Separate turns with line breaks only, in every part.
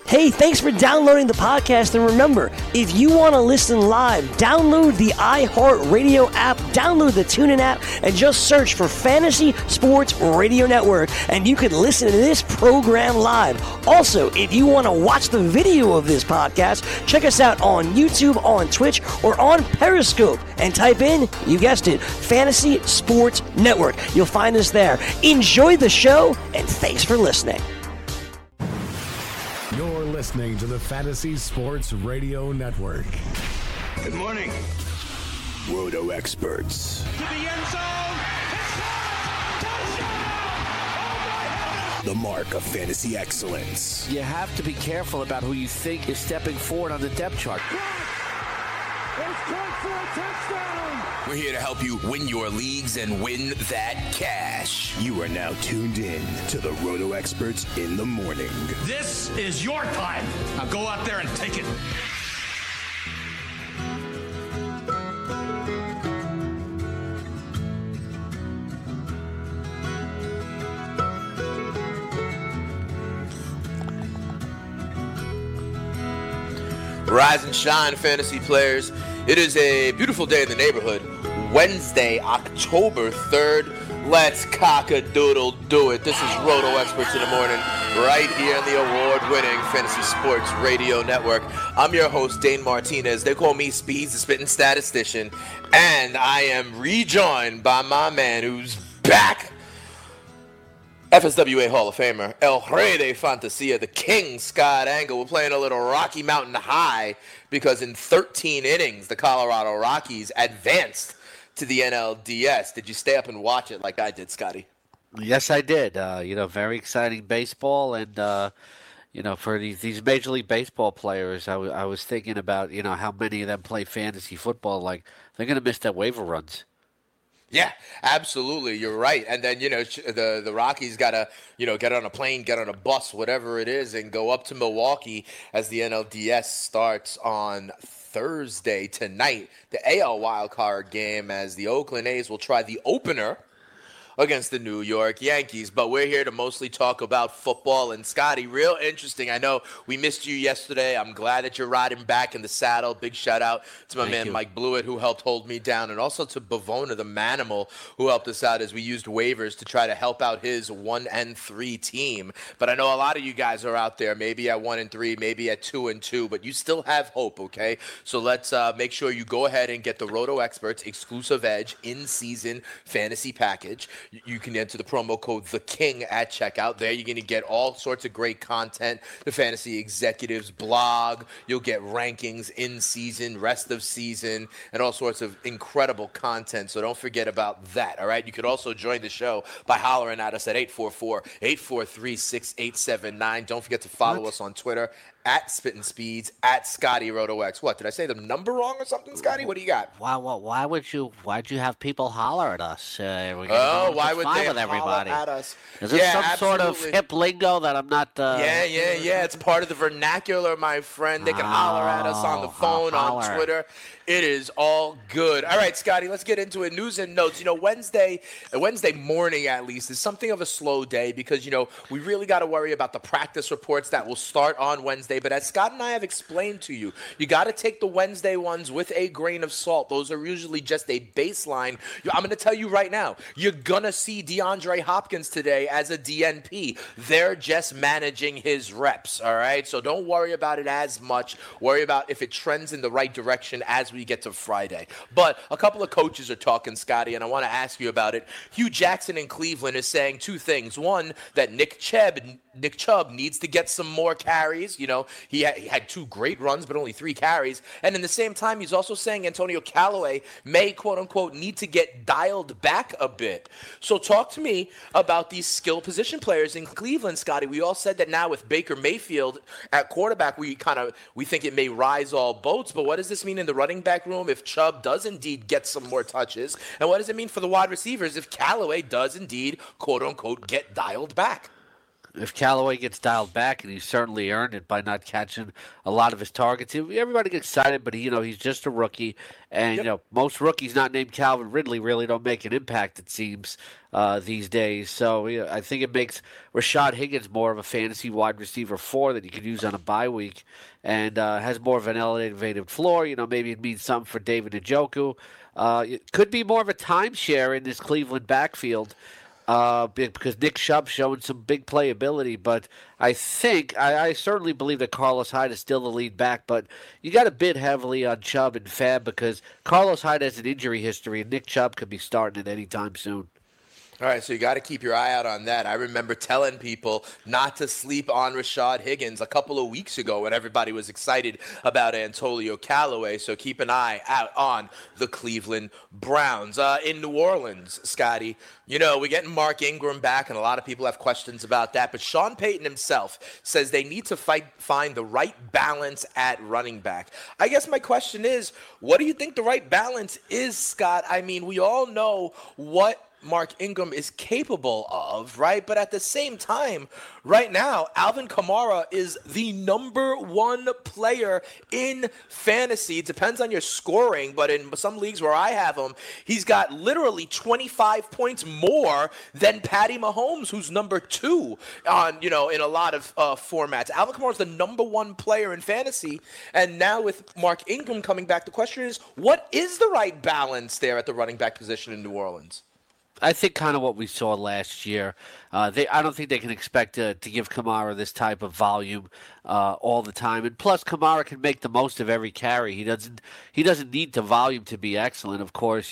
Hey, thanks for downloading the podcast, and remember, if you want to listen live, download the iHeartRadio app, download the TuneIn app, and just search for Fantasy Sports Radio Network, and you can listen to this program live. Also, if you want to watch the video of this podcast, check us out on YouTube, on Twitch, or on Periscope, and type in, you guessed it, Fantasy Sports Network. You'll find us there. Enjoy the show, and thanks for listening.
You're listening to the Fantasy Sports Radio Network.
Good morning. Roto Experts.
To the end zone. Touchdown! Oh,
the mark of fantasy excellence.
You have to be careful about who you think is stepping forward on the depth chart.
It's time for a touchdown!
We're here to help you win your leagues and win that cash. You are now tuned in to the Roto Experts in the morning.
This is your time. Now go out there and take it.
Rise and shine, fantasy players. It is a beautiful day in the neighborhood. Wednesday, October 3rd. Let's cock-a-doodle do it. This is Roto Experts in the morning, right here on the award-winning Fantasy Sports Radio Network. I'm your host, Dane Martinez. They call me Speeds, the spitting statistician. And I am rejoined by my man who's back. FSWA Hall of Famer, El Rey de Fantasia, the King, Scott Angle. We're playing a little Rocky Mountain High because in 13 innings, the Colorado Rockies advanced to the NLDS. Did you stay up and watch it like I did, Scotty?
Yes, I did. Very exciting baseball. And, for these Major League Baseball players, I was thinking about, how many of them play fantasy football. Like, they're going to miss their waiver runs.
Yeah, absolutely. You're right. And then, the Rockies got to, get on a plane, get on a bus, whatever it is, and go up to Milwaukee as the NLDS starts on Thursday tonight. The AL wildcard game as the Oakland A's will try the opener against the New York Yankees. But we're here to mostly talk about football. And Scotty, real interesting. I know we missed you yesterday. I'm glad that you're riding back in the saddle. Big shout out to my man Mike Blewett, who helped hold me down, and also to Bavona the Manimal, who helped us out as we used waivers to try to help out his 1-3 team. But I know a lot of you guys are out there, maybe at 1-3, maybe at 2-2, but you still have hope, okay? So let's make sure you go ahead and get the Roto Experts exclusive edge in-season fantasy package. You can enter the promo code THEKING at checkout. There you're going to get all sorts of great content. The Fantasy Executives blog. You'll get rankings in season, rest of season, and all sorts of incredible content. So don't forget about that, all right? You could also join the show by hollering at us at 844-843-6879. Don't forget to follow us on Twitter at Spittin' Speeds, at Scotty RotoX. What, did I say the number wrong or something, Scotty? What do you got?
Why'd you have people holler at us?
Why would they holler at us?
Is this some sort of hip lingo that I'm not...
Yeah. It's part of the vernacular, my friend. They can holler at us on the phone, on Twitter. It is all good. All right, Scotty, let's get into it. News and notes. Wednesday morning at least is something of a slow day because, we really got to worry about the practice reports that will start on Wednesday. But as Scott and I have explained to you, you got to take the Wednesday ones with a grain of salt. Those are usually just a baseline. I'm going to tell you right now, you're going to see DeAndre Hopkins today as a DNP. They're just managing his reps, all right? So don't worry about it as much. Worry about if it trends in the right direction as we get to Friday. But a couple of coaches are talking, Scotty, and I want to ask you about it. Hugh Jackson in Cleveland is saying two things. One, that Nick Chubb needs to get some more carries. He had 2 great runs, but only 3 carries. And in the same time, he's also saying Antonio Callaway may, quote unquote, need to get dialed back a bit. So talk to me about these skill position players in Cleveland, Scotty. We all said that now with Baker Mayfield at quarterback, we think it may rise all boats. But what does this mean in the running back room if Chubb does indeed get some more touches? And what does it mean for the wide receivers if Callaway does indeed, quote unquote, get dialed back?
if Callaway gets dialed back, and he's certainly earned it by not catching a lot of his targets. Everybody gets excited, but he's just a rookie, and most rookies not named Calvin Ridley really don't make an impact, it seems, these days. So I think it makes Rashad Higgins more of a fantasy wide receiver 4 that you could use on a bye week, and has more of an elevated floor. Maybe it means something for David Njoku. It could be more of a timeshare in this Cleveland backfield. Because Nick Chubb's showing some big playability, but I certainly believe that Carlos Hyde is still the lead back, but you got to bid heavily on Chubb and Fab because Carlos Hyde has an injury history, and Nick Chubb could be starting at any time soon.
All right, so you got to keep your eye out on that. I remember telling people not to sleep on Rashad Higgins a couple of weeks ago when everybody was excited about Antonio Callaway. So keep an eye out on the Cleveland Browns. In New Orleans, Scotty, we're getting Mark Ingram back, and a lot of people have questions about that. But Sean Payton himself says they need to find the right balance at running back. I guess my question is, what do you think the right balance is, Scott? I mean, we all know what Mark Ingram is capable of, right? But at the same time, right now, Alvin Kamara is the number 1 player in fantasy. It depends on your scoring, but in some leagues where I have him, he's got literally 25 points more than Patty Mahomes, who's number 2 on, in a lot of formats. Alvin Kamara is the number 1 player in fantasy, and now with Mark Ingram coming back, the question is, what is the right balance there at the running back position in New Orleans?
I think kind of what we saw last year. I don't think they can expect to give Kamara this type of volume all the time. And plus, Kamara can make the most of every carry. He doesn't need the volume to be excellent. Of course,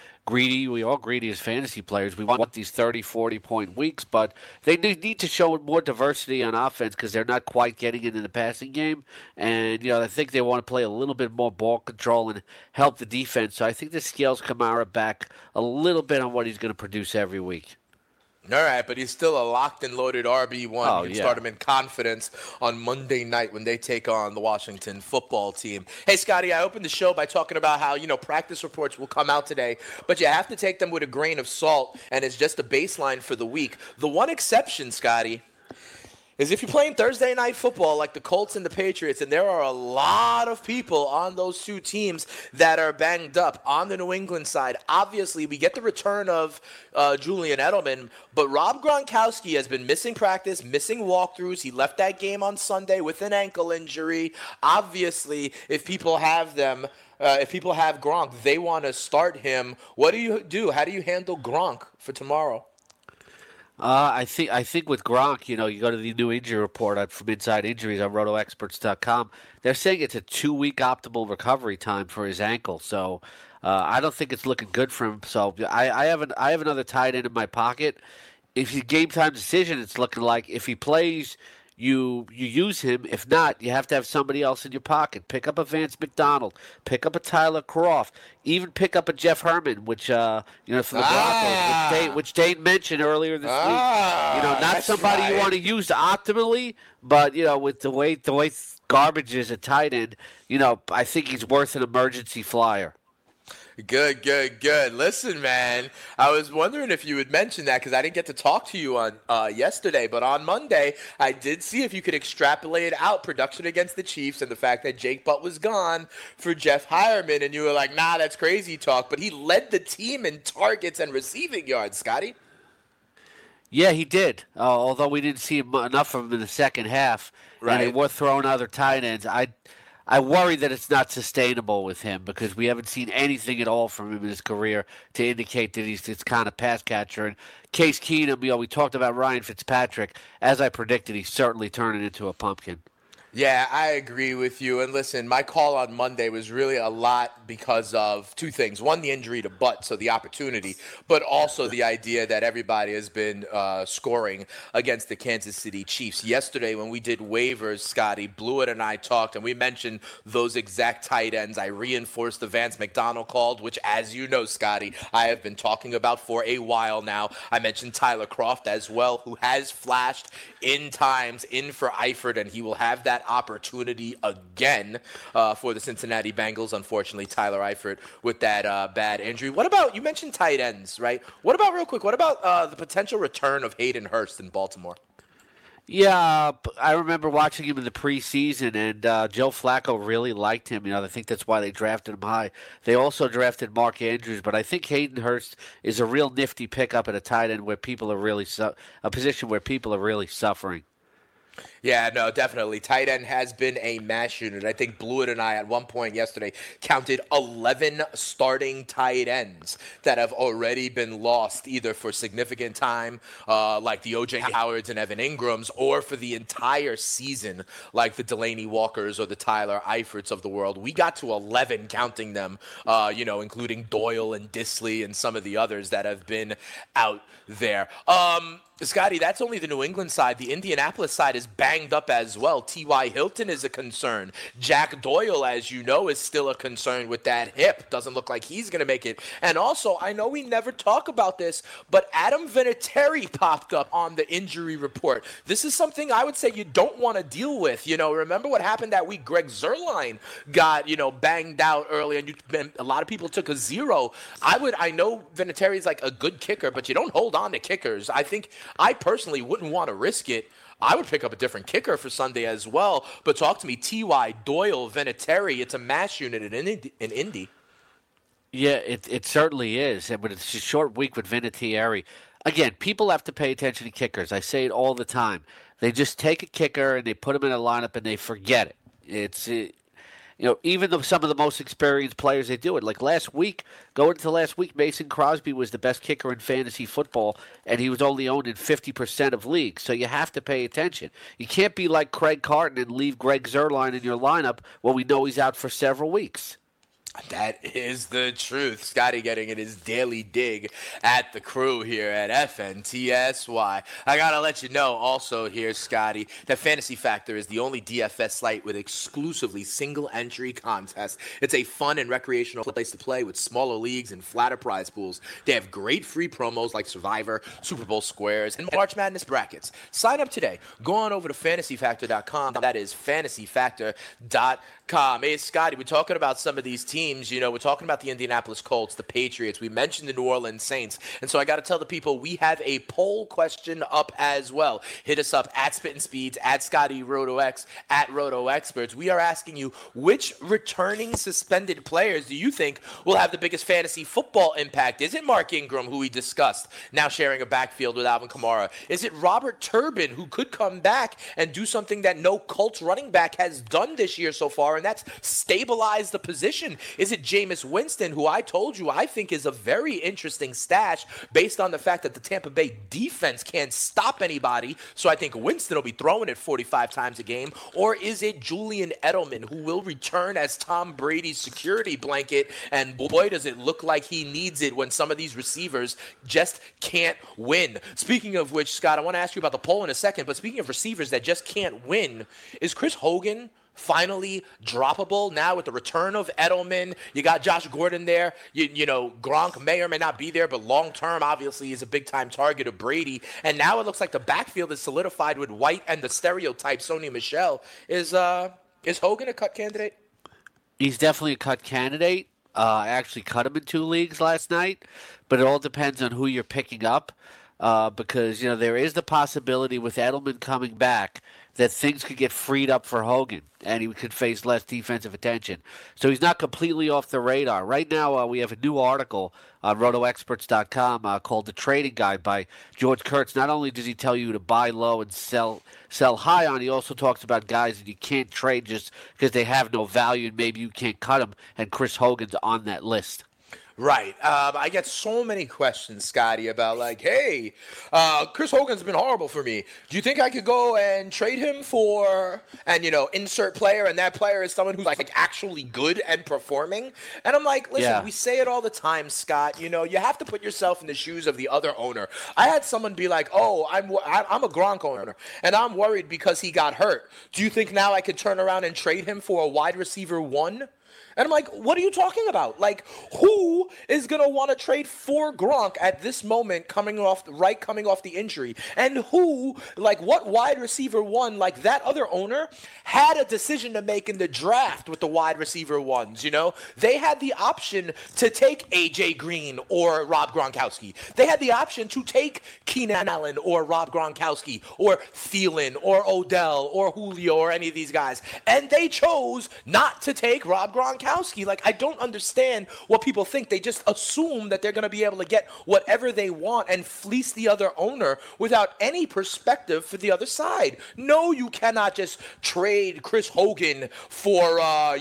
we're all greedy as fantasy players. We want these 30, 40-point weeks, but they need to show more diversity on offense because they're not quite getting into the passing game. And, I think they want to play a little bit more ball control and help the defense. So I think this scales Kamara back a little bit on what he's going to produce every week.
All right, but he's still a locked and loaded RB1. You can start him in confidence on Monday night when they take on the Washington football team. Hey, Scotty, I opened the show by talking about how, practice reports will come out today, but you have to take them with a grain of salt, and it's just a baseline for the week. The one exception, Scotty, is if you're playing Thursday night football like the Colts and the Patriots, and there are a lot of people on those two teams that are banged up. On the New England side, obviously, we get the return of Julian Edelman, but Rob Gronkowski has been missing practice, missing walkthroughs. He left that game on Sunday with an ankle injury. Obviously, if people have Gronk, they want to start him. What do you do? How do you handle Gronk for tomorrow?
I think with Gronk, you go to the new injury report from Inside Injuries on RotoExperts.com. They're saying it's a 2-week optimal recovery time for his ankle. So I don't think it's looking good for him. So I have another tight end in my pocket. If he's game time decision, it's looking like if he plays, you use him. If not, you have to have somebody else in your pocket. Pick up a Vance McDonald. Pick up a Tyler Kroft. Even pick up a Jeff Herman, which for the Broncos, which Dane mentioned earlier this week. Not somebody you want to use optimally, but with the way garbage is at tight end, I think he's worth an emergency flyer.
Good. Listen, man, I was wondering if you would mention that because I didn't get to talk to you on yesterday. But on Monday, I did see if you could extrapolate out production against the Chiefs and the fact that Jake Butt was gone for Jeff Hireman. And you were like, nah, that's crazy talk. But he led the team in targets and receiving yards, Scotty.
Yeah, he did. Although we didn't see enough of him in the second half.
Right.
And they were throwing other tight ends. I worry that it's not sustainable with him because we haven't seen anything at all from him in his career to indicate that he's this kind of pass catcher. And Case Keenum, we talked about Ryan Fitzpatrick. As I predicted, he's certainly turning into a pumpkin.
Yeah, I agree with you. And listen, my call on Monday was really a lot because of two things. One, the injury to Butt, so the opportunity, but also the idea that everybody has been scoring against the Kansas City Chiefs. Yesterday, when we did waivers, Scotty, Blewett and I talked, and we mentioned those exact tight ends. I reinforced the Vance McDonald call, which, as you know, Scotty, I have been talking about for a while now. I mentioned Tyler Kroft as well, who has flashed in times in for Eifert, and he will have that opportunity again for the Cincinnati Bengals. Unfortunately, Tyler Eifert with that bad injury. What about, you mentioned tight ends, right? What about, real quick, what about the potential return of Hayden Hurst in Baltimore?
Yeah, I remember watching him in the preseason, and Joe Flacco really liked him. I think that's why they drafted him high. They also drafted Mark Andrews, but I think Hayden Hurst is a real nifty pickup at a tight end where people are really a position where people are really suffering.
Yeah, no, definitely. Tight end has been a mash unit. I think Blewett and I at one point yesterday counted 11 starting tight ends that have already been lost either for significant time, like the O.J. Howards and Evan Ingrams, or for the entire season, like the Delaney Walkers or the Tyler Eiferts of the world. We got to 11 counting them, including Doyle and Disley and some of the others that have been out there. Scotty, that's only the New England side. The Indianapolis side is banged up as well. T.Y. Hilton is a concern. Jack Doyle, as you know, is still a concern with that hip. Doesn't look like he's going to make it. And also, I know we never talk about this, but Adam Vinatieri popped up on the injury report. This is something I would say you don't want to deal with. Remember what happened that week? Greg Zuerlein got, banged out early, and a lot of people took a 0. I know Vinatieri is like a good kicker, but you don't hold on to kickers. I personally wouldn't want to risk it. I would pick up a different kicker for Sunday as well. But talk to me, T.Y., Doyle, Vinatieri. It's a mash unit in Indy.
Yeah, it certainly is. But it's a short week with Vinatieri. Again, people have to pay attention to kickers. I say it all the time. They just take a kicker and they put him in a lineup and they forget it. It's even though some of the most experienced players, they do it. Like going into last week, Mason Crosby was the best kicker in fantasy football, and he was only owned in 50% of leagues. So you have to pay attention. You can't be like Craig Carton and leave Greg Zuerlein in your lineup when we know he's out for several weeks.
That is the truth. Scotty getting in his daily dig at the crew here at FNTSY. I got to let you know also here, Scotty, that Fantasy Factor is the only DFS site with exclusively single-entry contests. It's a fun and recreational place to play with smaller leagues and flatter prize pools. They have great free promos like Survivor, Super Bowl squares, and March Madness brackets. Sign up today. Go on over to fantasyfactor.com. That is fantasyfactor.com. Hey, Scotty, we're talking about some of these teams. We're talking about the Indianapolis Colts, the Patriots. We mentioned the New Orleans Saints. And so I got to tell the people we have a poll question up as well. Hit us up at Spittin' Speeds, at Scotty RotoX, at Roto Experts. We are asking you, which returning suspended players do you think will have the biggest fantasy football impact? Is it Mark Ingram, who we discussed, now sharing a backfield with Alvin Kamara? Is it Robert Turbin, who could come back and do something that no Colts running back has done this year so far, and that's stabilize the position? Is it Jameis Winston, who I told you I think is a very interesting stash based on the fact that the Tampa Bay defense can't stop anybody, so I think Winston will be throwing it 45 times a game? Or is it Julian Edelman, who will return as Tom Brady's security blanket, and boy, does it look like he needs it when some of these receivers just can't win? Speaking of which, Scott, I want to ask you about the poll in a second, but speaking of receivers that just can't win, is Chris Hogan finally droppable now with the return of Edelman? You got Josh Gordon there. Gronk may or may not be there, but long-term, obviously, is a big-time target of Brady. And now it looks like the backfield is solidified with White and the stereotype Sony Michel. Is Hogan a cut candidate?
He's definitely a cut candidate. I actually cut him in 2 leagues last night, but it all depends on who you're picking up. Because, there is the possibility with Edelman coming back that things could get freed up for Hogan and he could face less defensive attention. So he's not completely off the radar. Right now, we have a new article on RotoExperts.com called The Trading Guide by George Kurtz. Not only does he tell you to buy low and sell high on, he also talks about guys that you can't trade just because they have no value and maybe you can't cut them, and Chris Hogan's on that list.
Right. I get so many questions, Scotty, about hey, Chris Hogan's been horrible for me. Do you think I could go and trade him for, and, insert player, and that player is someone who's actually good and performing? And I'm like, listen, we say it all the time, Scott. You have to put yourself in the shoes of the other owner. I had someone be like, oh, I'm a Gronk owner, and I'm worried because he got hurt. Do you think now I could turn around and trade him for a wide receiver 1? And I'm like, what are you talking about? Who is going to want to trade for Gronk at this moment coming off the injury? And who, what wide receiver 1, that other owner had a decision to make in the draft with the wide receiver ones, you know? They had the option to take A.J. Green or Rob Gronkowski. They had the option to take Keenan Allen or Rob Gronkowski or Thielen or Odell or Julio or any of these guys. And they chose not to take Rob Gronkowski. Like, I don't understand what people think. They just assume that they're going to be able to get whatever they want and fleece the other owner without any perspective for the other side. No, you cannot just trade Chris Hogan for,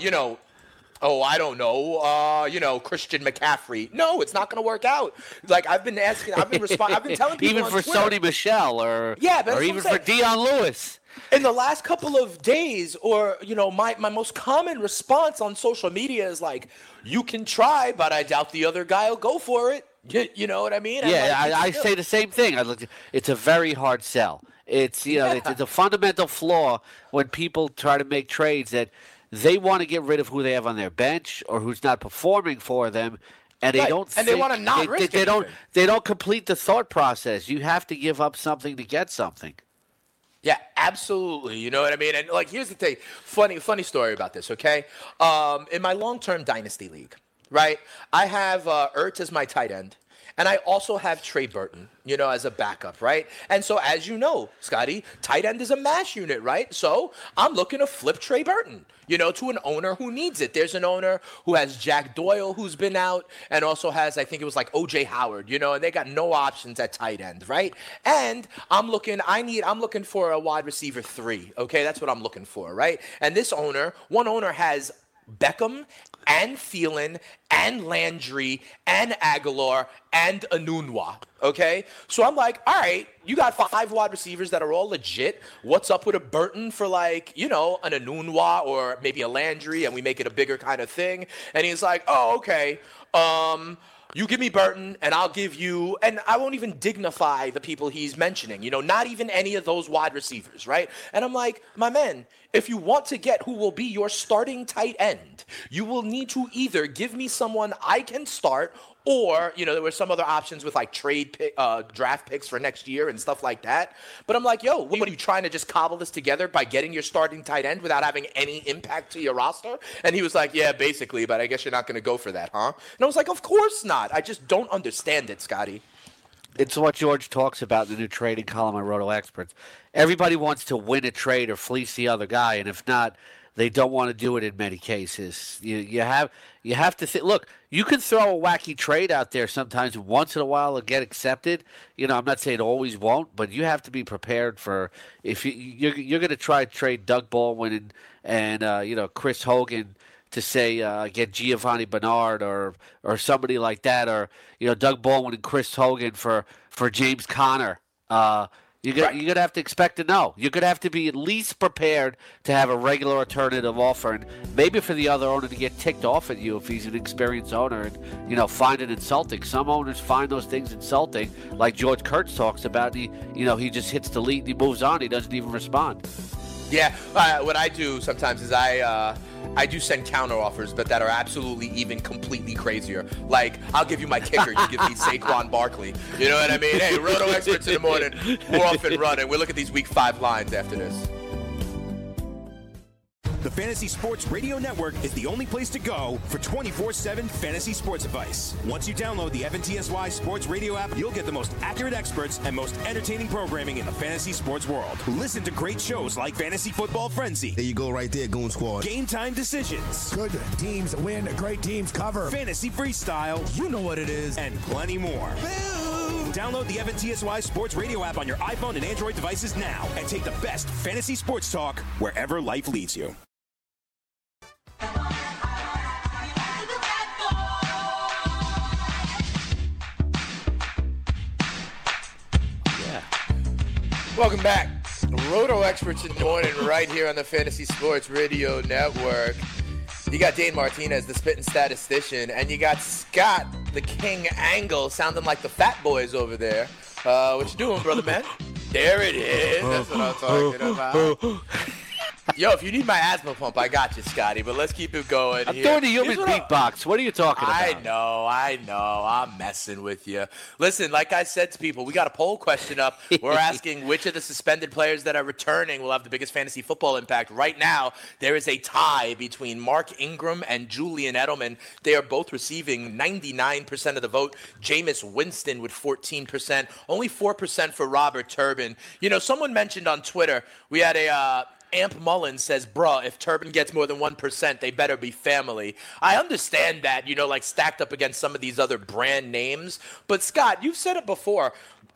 Christian McCaffrey. No, it's not going to work out. Like, I've been telling people
even
on
for
Twitter,
Sony Michel or even for Dion Lewis.
In the last couple of days, or, my most common response on social media is like, you can try, but I doubt the other guy will go for it. You know what I mean?
Yeah, I say the same thing. It's a very hard sell. It's it's a fundamental flaw when people try to make trades that they want to get rid of who they have on their bench or who's not performing for them, and they don't.
And they want to not risk it.
They don't complete the thought process. You have to give up something to get something.
Yeah, absolutely. You know what I mean? And here's the thing. Funny story about this. Okay, in my long-term dynasty league, right? I have Ertz as my tight end. And I also have Trey Burton, as a backup, right? And so, as you know, Scotty, tight end is a mash unit, right? So I'm looking to flip Trey Burton, to an owner who needs it. There's an owner who has Jack Doyle, who's been out, and also has, I think it was like O.J. Howard, and they got no options at tight end, right? And I'm looking for a wide receiver 3, okay? That's what I'm looking for, right? And one owner has Beckham and Thielen and Landry and Aguilar and Enunwa, okay? So I'm like, all right, you got 5 wide receivers that are all legit. What's up with a Burton for an Enunwa or maybe a Landry, and we make it a bigger kind of thing? And he's like, oh, okay, you give me Burton, and I'll give you, and I won't even dignify the people he's mentioning, not even any of those wide receivers, right? And I'm like, my man, if you want to get who will be your starting tight end, you will need to either give me someone I can start, or, there were some other options with like draft picks for next year and stuff like that. But I'm like, yo, what are you trying to just cobble this together by getting your starting tight end without having any impact to your roster? And he was like, yeah, basically, but I guess you're not going to go for that, huh? And I was like, of course not. I just don't understand it, Scotty.
It's what George talks about in the new trading column on Roto Experts. Everybody wants to win a trade or fleece the other guy, and if not, they don't want to do it in many cases. You have to think. Look, you can throw a wacky trade out there sometimes. Once in a while, it'll get accepted. I'm not saying it always won't, but you have to be prepared for if you're going to try to trade Doug Baldwin and Chris Hogan to say get Giovanni Bernard or somebody like that, or Doug Baldwin and Chris Hogan for James Conner. You're going to have to expect to know. You're going to have to be at least prepared to have a regular alternative offer, and maybe for the other owner to get ticked off at you if he's an experienced owner and find it insulting. Some owners find those things insulting, like George Kurtz talks about. He just hits delete and he moves on. He doesn't even respond.
Yeah, what I do sometimes is I do send counter offers, but that are absolutely even completely crazier. Like, I'll give you my kicker, you give me Saquon Barkley. You know what I mean? Hey, Roto Experts in the morning, we're off and running. We'll look at these Week 5 lines after this.
The Fantasy Sports Radio Network is the only place to go for 24/7 fantasy sports advice. Once you download the FNTSY Sports Radio app, you'll get the most accurate experts and most entertaining programming in the fantasy sports world. Listen to great shows like Fantasy Football Frenzy.
There you go right there, Goon Squad.
Game Time Decisions.
Good teams win, great teams cover.
Fantasy Freestyle.
You know what it is.
And plenty more. Boom. Download the FNTSY Sports Radio app on your iPhone and Android devices now and take the best fantasy sports talk wherever life leads you.
Welcome back. Roto Experts in the morning right here on the Fantasy Sports Radio Network. You got Dane Martinez, the spitting statistician, and you got Scott, the King Angle, sounding like the Fat Boys over there. What you doing, brother man? There it is. That's what I'm talking about. Yo, if you need my asthma pump, I got you, Scotty. But let's keep it going.
I'm doing the human beatbox. What are you talking about?
I know. I'm messing with you. Listen, like I said to people, we got a poll question up. We're asking which of the suspended players that are returning will have the biggest fantasy football impact. Right now, there is a tie between Mark Ingram and Julian Edelman. They are both receiving 99% of the vote. Jameis Winston with 14%. Only 4% for Robert Turbin. You know, someone mentioned on Twitter, we had a Amp Mullins says, bruh, if Turbin gets more than 1%, they better be family. I understand that, you know, like stacked up against some of these other brand names. But, Scott, you've said it before.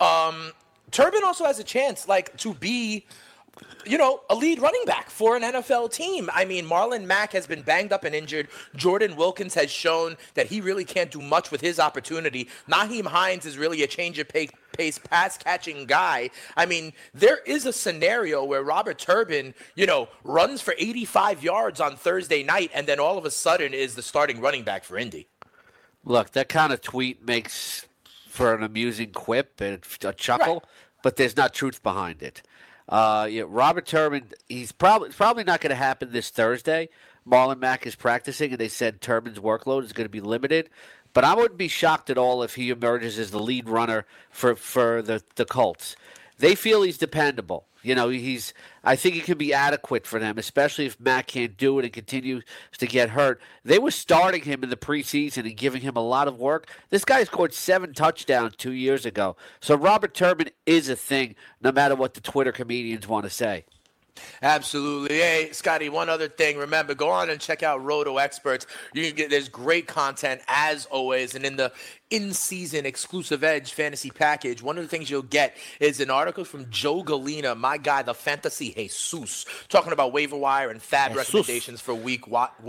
Turbin also has a chance, like, to be, you know, a lead running back for an NFL team. I mean, Marlon Mack has been banged up and injured. Jordan Wilkins has shown that he really can't do much with his opportunity. Nyheim Hines is really a change of pace pass-catching guy. I mean, there is a scenario where Robert Turbin, you know, runs for 85 yards on Thursday night and then all of a sudden is the starting running back for Indy.
Look, that kind of tweet makes for an amusing quip and a chuckle, right, but there's not truth behind it. Robert Turbin, it's probably not going to happen this Thursday. Marlon Mack is practicing, and they said Turbin's workload is going to be limited. But I wouldn't be shocked at all if he emerges as the lead runner for the Colts. They feel he's dependable. You know, I think he can be adequate for them, especially if Mack can't do it and continues to get hurt. They were starting him in the preseason and giving him a lot of work. This guy scored 7 touchdowns 2 years ago. So Robert Turbin is a thing, no matter what the Twitter comedians want to say.
Absolutely. Hey, Scotty, one other thing. Remember, go on and check out Roto Experts. There's great content, as always. And in the in-season exclusive Edge fantasy package, one of the things you'll get is an article from Joe Galena, my guy, the Fantasy Jesus, talking about waiver wire and fab recommendations for week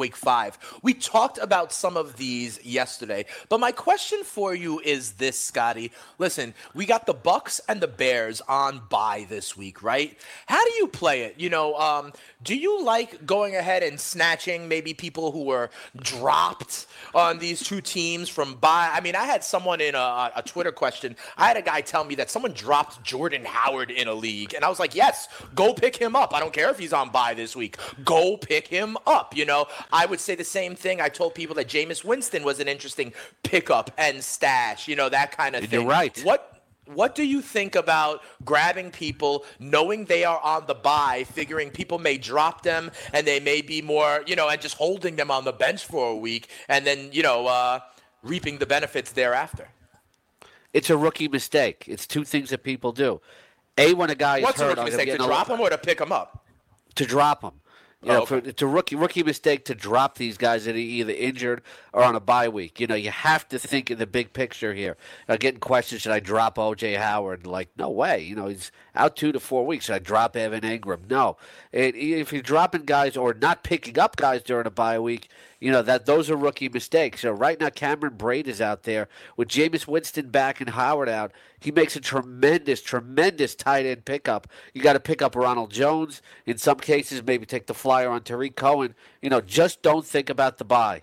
5. We talked about some of these yesterday, but my question for you is this, Scotty. Listen, we got the Bucks and the Bears on bye this week, right? How do you play it? You know, do you like going ahead and snatching maybe people who were dropped on these two teams from bye? I mean, I had someone in a Twitter question. I had a guy tell me that someone dropped Jordan Howard in a league. And I was like, yes, go pick him up. I don't care if he's on bye this week. Go pick him up. You know, I would say the same thing. I told people that Jameis Winston was an interesting pickup and stash, you know, that kind of thing.
You're right.
What do you think about grabbing people, knowing they are on the bye, figuring people may drop them and they may be more, you know, and just holding them on the bench for a week and then, you know, reaping the benefits thereafter?
It's a rookie mistake. It's two things that people do. When a guy is hurt,
what's a rookie mistake? To drop him or to pick him up?
To drop him. You know, it's a rookie mistake to drop these guys that are either injured or on a bye week. You know, you have to think in the big picture here. Getting questions, should I drop O.J. Howard? Like, no way. You know, he's out 2 to 4 weeks. Should I drop Evan Ingram? No. If you're dropping guys or not picking up guys during a bye week, you know, those are rookie mistakes. So right now, Cameron Brate is out there with Jameis Winston back and Howard out. He makes a tremendous tight end pickup. You got to pick up Ronald Jones. In some cases, maybe take the flyer on Tariq Cohen. You know, just don't think about the bye.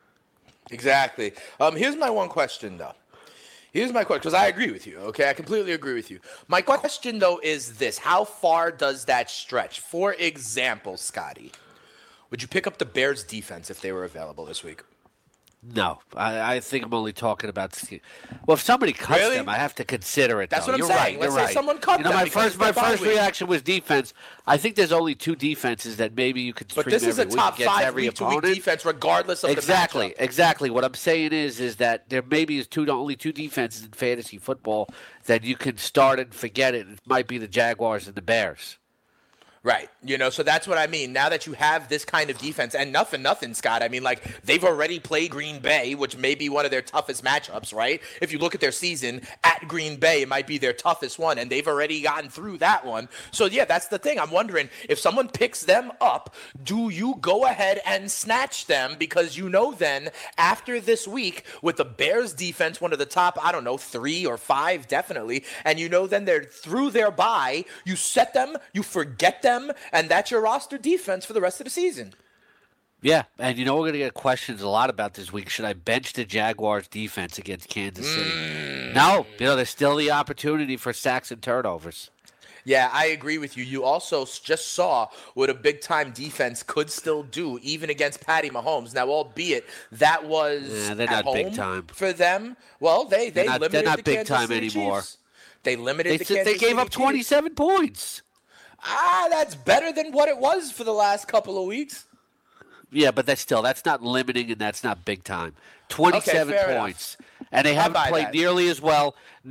Exactly. Here's my one question, though. Here's my question, because I agree with you, okay? I completely agree with you. My question, though, is this. How far does that stretch? For example, Scotty, would you pick up the Bears' defense if they were available this week?
No, I think I'm only talking about. Well, if somebody cuts them, I have to consider it.
That's
though.
what I'm
You're
saying.
Right,
Let's say someone cut them.
My first reaction was defense. I think there's only 2 defenses that maybe you could stream
every week. But this is a top 5 week-to-week defense, regardless of the matchup.
Exactly. What I'm saying is that there maybe is only 2 defenses in fantasy football that you can start and forget it. It might be the Jaguars and the Bears.
Right. You know, so that's what I mean. Now that you have this kind of defense, and nothing, Scott. I mean, like, they've already played Green Bay, which may be one of their toughest matchups, right? If you look at their season, at Green Bay, it might be their toughest one, and they've already gotten through that one. So, yeah, that's the thing. I'm wondering, if someone picks them up, do you go ahead and snatch them? Because you know then, after this week, with the Bears defense, one of the top, 3 or 5, definitely, and you know then they're through their bye, you set them, you forget them, and that's your roster defense for the rest of the season.
Yeah, and you know we're going to get questions a lot about this week. Should I bench the Jaguars defense against Kansas City? No, you know there's still the opportunity for sacks and turnovers.
Yeah, I agree with you. You also just saw what a big-time defense could still do, even against Patty Mahomes. Now, albeit that was
they're
at
not big
home
time
for them. Well, they limited
they're not
the
big
Kansas
time
City
anymore.
Chiefs. They limited the Kansas
They gave
City
up
Chiefs.
27 points.
That's better than what it was for the last couple of weeks.
Yeah, but that's not limiting, and that's not big time. 27 points, and they haven't played nearly as well.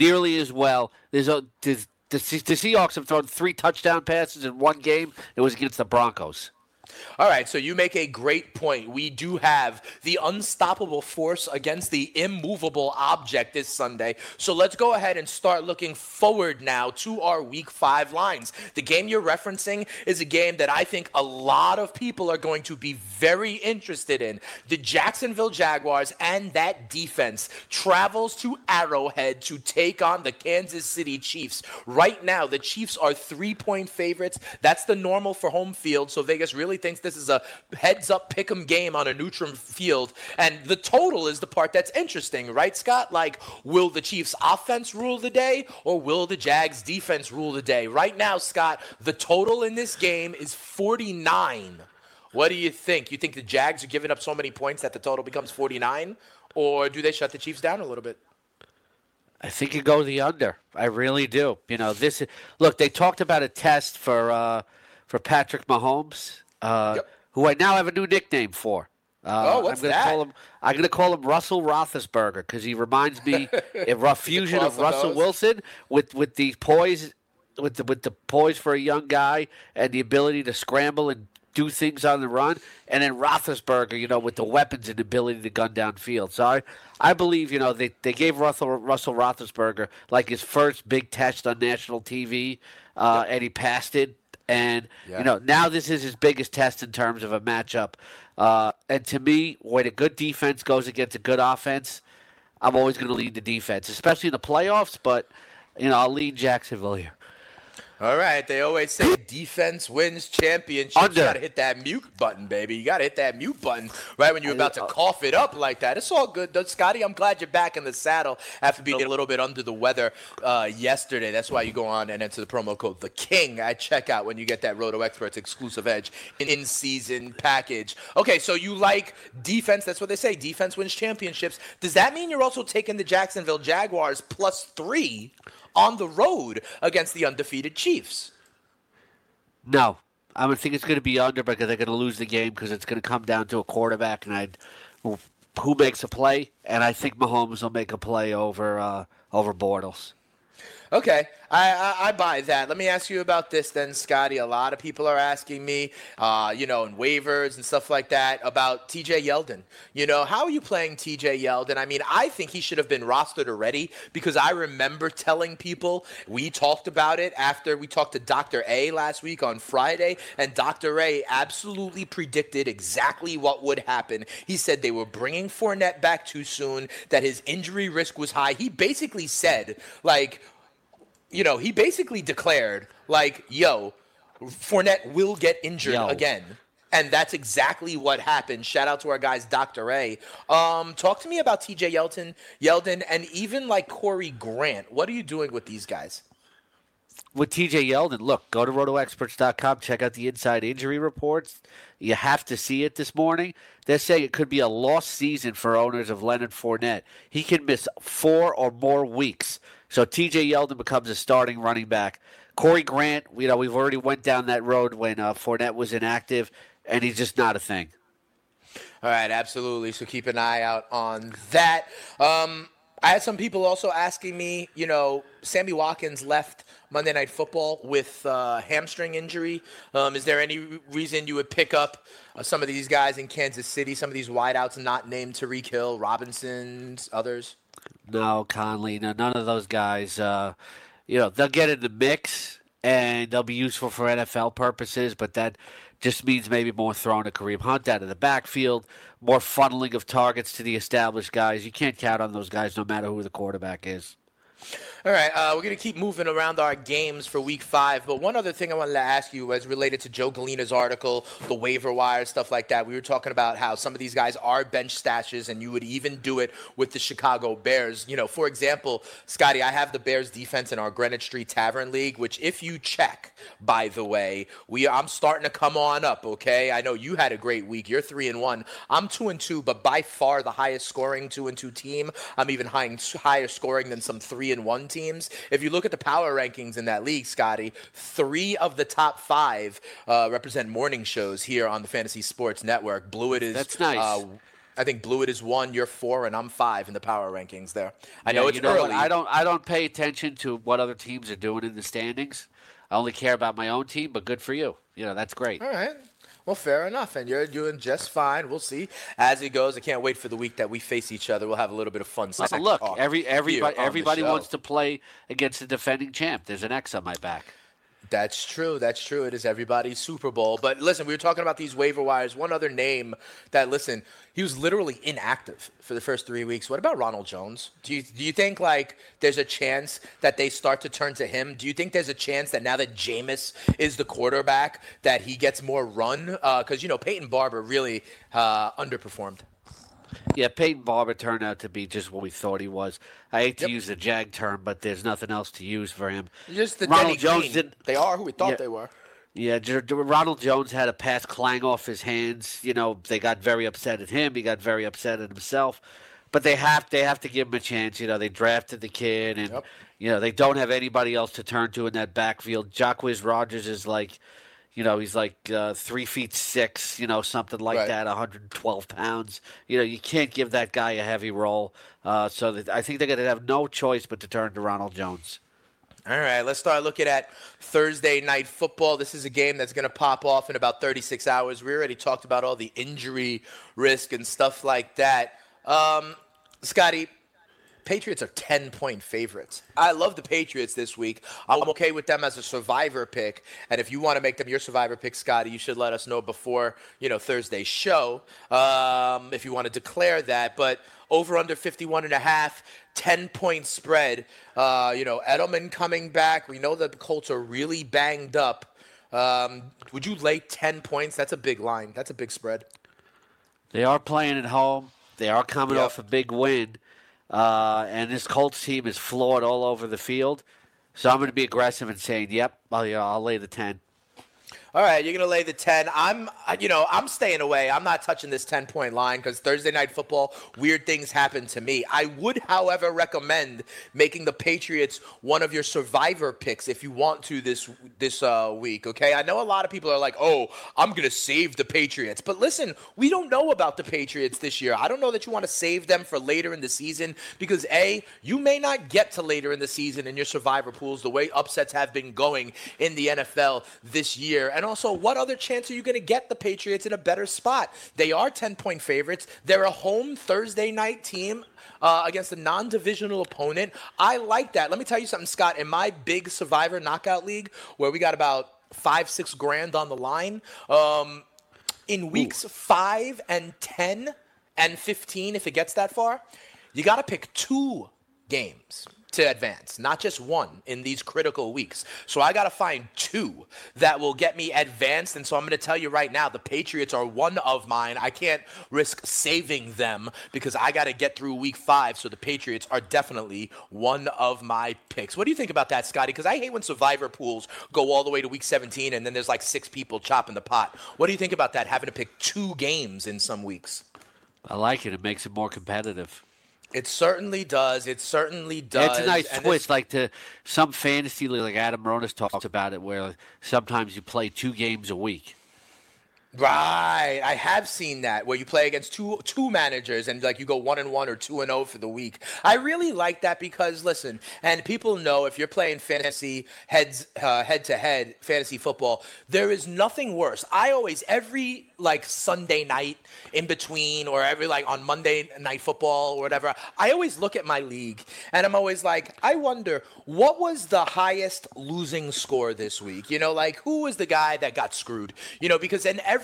The Seahawks have thrown 3 touchdown passes in one game. It was against the Broncos.
All right, so you make a great point. We do have the unstoppable force against the immovable object this Sunday. So let's go ahead and start looking forward now to our Week 5 lines. The game you're referencing is a game that I think a lot of people are going to be very interested in. The Jacksonville Jaguars and that defense travels to Arrowhead to take on the Kansas City Chiefs. Right now, the Chiefs are 3-point favorites. That's the normal for home field, so Vegas really thinks this is a heads-up pick'em game on a neutral field, and the total is the part that's interesting, right, Scott? Like, will the Chiefs' offense rule the day, or will the Jags' defense rule the day? Right now, Scott, the total in this game is 49. What do you think? You think the Jags are giving up so many points that the total becomes 49, or do they shut the Chiefs down a little bit?
I think you go the under. I really do. Look, they talked about a test for Patrick Mahomes. Who I now have a new nickname for.
What's that?
I'm going to call him Russell Roethlisberger because he reminds me of a fusion of Russell Wilson with the poise, with the poise for a young guy and the ability to scramble and do things on the run, and then Roethlisberger, with the weapons and the ability to gun downfield. So I believe, they gave Russell Roethlisberger like his first big test on national TV, and he passed it. And, now this is his biggest test in terms of a matchup. And to me, when a good defense goes against a good offense, I'm always going to lead the defense, especially in the playoffs. But, I'll lead Jacksonville here.
All right. They always say defense wins championships. You got to hit that mute button, baby. You got to hit that mute button right when you're about to cough it up like that. It's all good, though, Scotty. I'm glad you're back in the saddle after being a little bit under the weather yesterday. That's why you go on and enter the promo code The King at checkout when you get that Roto Experts exclusive edge in-season package. Okay, so you like defense. That's what they say. Defense wins championships. Does that mean you're also taking the Jacksonville Jaguars +3 on the road against the undefeated Chiefs?
No. I would think it's going to be under because they're going to lose the game because it's going to come down to a quarterback and who makes a play. And I think Mahomes will make a play over Bortles.
Okay, I buy that. Let me ask you about this then, Scotty. A lot of people are asking me, in waivers and stuff like that, about TJ Yeldon. How are you playing TJ Yeldon? I mean, I think he should have been rostered already because I remember telling people, we talked about it after we talked to Dr. A last week on Friday, and Dr. A absolutely predicted exactly what would happen. He said they were bringing Fournette back too soon, that his injury risk was high. He basically said, he basically declared, Fournette will get injured again. And that's exactly what happened. Shout out to our guys, Dr. A. Talk to me about TJ Yeldon, and even Corey Grant. What are you doing with these guys?
With TJ Yeldon, look, go to rotoexperts.com, check out the inside injury reports. You have to see it this morning. They're saying it could be a lost season for owners of Leonard Fournette. He can miss 4 or more weeks. So TJ Yeldon becomes a starting running back. Corey Grant, we've already went down that road when Fournette was inactive, and he's just not a thing.
All right, absolutely. So keep an eye out on that. I had some people also asking me, Sammy Watkins left Monday Night Football with hamstring injury. Is there any reason you would pick up some of these guys in Kansas City, some of these wideouts not named Tyreek Hill, Robinson, others?
No, Conley, no, none of those guys. They'll get in the mix, and they'll be useful for NFL purposes, but that just means maybe more throwing to Kareem Hunt out of the backfield, more funneling of targets to the established guys. You can't count on those guys no matter who the quarterback is.
All right, we're going to keep moving around our games for Week 5, but one other thing I wanted to ask you was related to Joe Galina's article, the waiver wire, stuff like that. We were talking about how some of these guys are bench stashes, and you would even do it with the Chicago Bears. You know, for example, Scotty, I have the Bears defense in our Greenwich Street Tavern League, which if you check, by the way, I'm starting to come on up, okay? I know you had a great week. You're 3-1. I'm 2-2, but by far the highest scoring 2-2 team. I'm even higher scoring than some 3-1 teams. If you look at the power rankings in that league, Scotty, 3 of the top 5 represent morning shows here on the Fantasy Sports Network. Blewett is
that's nice.
I think Blewett is 1, you're 4, and I'm 5 in the power rankings there. I know it's early.
I don't pay attention to what other teams are doing in the standings. I only care about my own team, but good for you. You know, that's great.
All right. Well, fair enough, and you're doing just fine. We'll see as it goes. I can't wait for the week that we face each other. We'll have a little bit of fun.
Listen, look, everybody wants to play against the defending champ. There's an X on my back.
That's true. That's true. It is everybody's Super Bowl. But listen, we were talking about these waiver wires. One other name that, listen, he was literally inactive for the first 3 weeks. What about Ronald Jones? Do you think, like, there's a chance that they start to turn to him? Do you think there's a chance that now that Jameis is the quarterback that he gets more run? Because, you know, Peyton Barber really underperformed.
Yeah, Peyton Barber turned out to be just what we thought he was. I hate to use the Jag term, but there's nothing else to use for him.
Just the
Ronald
Denny
Jones
Green. They are who we thought they were.
Yeah, Ronald Jones had a pass clang off his hands. You know, they got very upset at him. He got very upset at himself. But they have to give him a chance. You know, they drafted the kid, and you know they don't have anybody else to turn to in that backfield. Jacquizz Rodgers is like. You know, he's like 3'6", you know, something like that, 112 pounds. You know, you can't give that guy a heavy role. I think they're going to have no choice but to turn to Ronald Jones.
All right, let's start looking at Thursday Night Football. This is a game that's going to pop off in about 36 hours. We already talked about all the injury risk and stuff like that. Scotty, Patriots are 10-point favorites. I love the Patriots this week. I'm okay with them as a survivor pick. And if you want to make them your survivor pick, Scotty, you should let us know before, you know, Thursday's show if you want to declare that. But over under 51.5, 10-point spread. You know, Edelman coming back. We know that the Colts are really banged up. Would you lay 10 points? That's a big line. That's a big spread.
They are playing at home. They are coming off a big win. And this Colts team is flawed all over the field. So I'm going to be aggressive and saying, yep, I'll lay the 10.
All right, you're going to lay the 10. I'm staying away. I'm not touching this 10-point line because Thursday Night Football, weird things happen to me. I would, however, recommend making the Patriots one of your survivor picks if you want to this week, okay? I know a lot of people are like, oh, I'm going to save the Patriots. But listen, we don't know about the Patriots this year. I don't know that you want to save them for later in the season because, A, you may not get to later in the season in your survivor pools the way upsets have been going in the NFL this year. And also, what other chance are you going to get the Patriots in a better spot? They are 10-point favorites. They're a home Thursday night team against a non-divisional opponent. I like that. Let me tell you something, Scott. In my big Survivor Knockout League, where we got about $5-6 grand on the line, in weeks 5 and 10 and 15, if it gets that far, you got to pick 2 games to advance, not just 1 in these critical weeks. So I got to find 2 that will get me advanced. And so I'm going to tell you right now, the Patriots are one of mine. I can't risk saving them because I got to get through week 5. So the Patriots are definitely one of my picks. What do you think about that, Scotty? Because I hate when survivor pools go all the way to week 17 and then there's like 6 people chopping the pot. What do you think about that, having to pick 2 games in some weeks?
I like it. It makes it more competitive.
It certainly does. It certainly does.
It's a nice twist, like to some fantasy league, like Adam Ronis talks about it, where sometimes you play 2 games a week.
Right. I have seen that where you play against two managers and like you go 1-1 or 2-0 for the week. I really like that because listen, and people know if you're playing fantasy head to head fantasy football, there is nothing worse. I always every like Sunday night in between or every like on Monday Night Football or whatever, I always look at my league and I'm always like, I wonder what was the highest losing score this week? You know, like who was the guy that got screwed? You know, because in every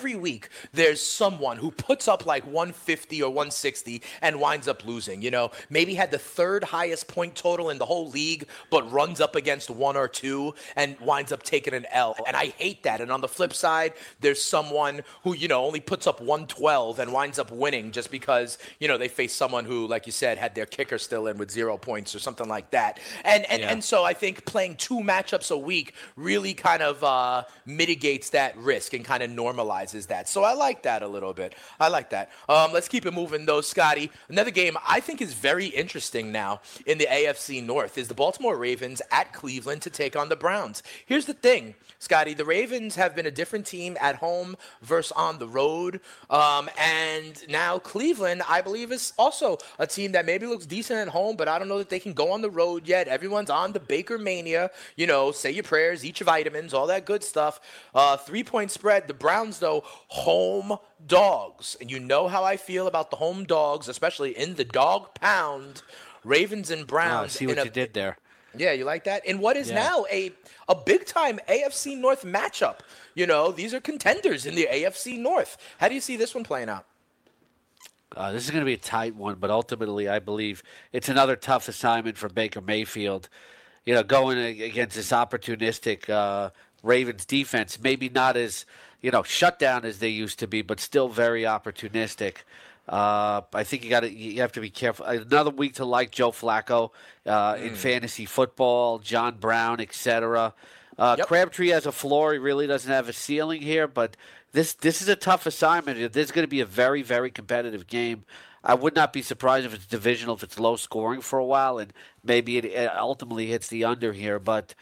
every week there's someone who puts up like 150 or 160 and winds up losing. Maybe had the third highest point total in the whole league, but runs up against one or two and winds up taking an L. And I hate that. And on the flip side, there's someone who, only puts up 112 and winds up winning just because, they face someone who, like you said, had their kicker still in with 0 points or something like that. And so I think playing 2 matchups a week really kind of mitigates that risk and kind of normalizes that. So I like that a little bit. I like that. Let's keep it moving, though, Scotty. Another game I think is very interesting now in the AFC North is the Baltimore Ravens at Cleveland to take on the Browns. Here's the thing, Scotty. The Ravens have been a different team at home versus on the road. And now Cleveland, I believe, is also a team that maybe looks decent at home, but I don't know that they can go on the road yet. Everyone's on the Baker mania. Say your prayers, eat your vitamins, all that good stuff. 3-point spread. The Browns, though, home dogs. And you know how I feel about the home dogs, especially in the dog pound. Ravens and Browns.
I see what you did there.
Yeah, you like that? In what is now a big-time AFC North matchup. These are contenders in the AFC North. How do you see this one playing out?
This is going to be a tight one, but ultimately I believe it's another tough assignment for Baker Mayfield. Going against this opportunistic Ravens defense, maybe not as, shut down as they used to be, but still very opportunistic. I think you have to be careful. Another week to like Joe Flacco in fantasy football, John Brown, etc. Crabtree has a floor. He really doesn't have a ceiling here, but this is a tough assignment. This is going to be a very, very competitive game. I would not be surprised if it's divisional, if it's low scoring for a while, and maybe it ultimately hits the under here. But